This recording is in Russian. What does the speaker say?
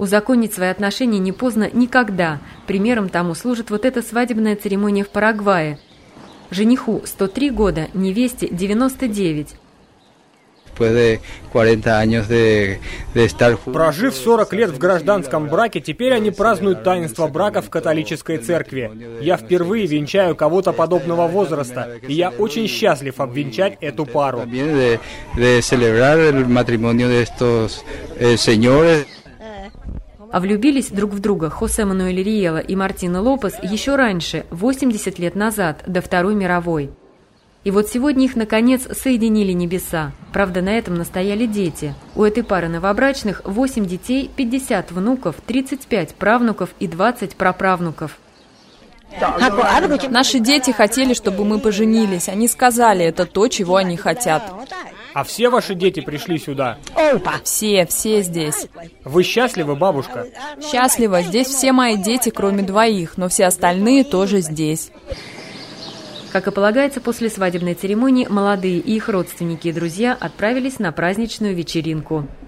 Узаконить свои отношения не поздно никогда. Примером тому служит вот эта свадебная церемония в Парагвае. Жениху 103 года, невесте 99. Прожив 40 лет в гражданском браке, теперь они празднуют таинство брака в католической церкви. Я впервые венчаю кого-то подобного возраста, и я очень счастлив обвенчать эту пару. А влюбились друг в друга Хосе Мануэль Риела и Мартина Лопес еще раньше, 80 лет назад, до Второй мировой. И вот сегодня их, наконец, соединили небеса. Правда, на этом настояли дети. У этой пары новобрачных 8 детей, 50 внуков, 35 правнуков и 20 праправнуков. Наши дети хотели, чтобы мы поженились. Они сказали, это то, чего они хотят. А все ваши дети пришли сюда? Все здесь. Вы счастливы, бабушка? Счастлива. Здесь все мои дети, кроме 2, но все остальные тоже здесь. Как и полагается, после свадебной церемонии молодые и их родственники и друзья отправились на праздничную вечеринку.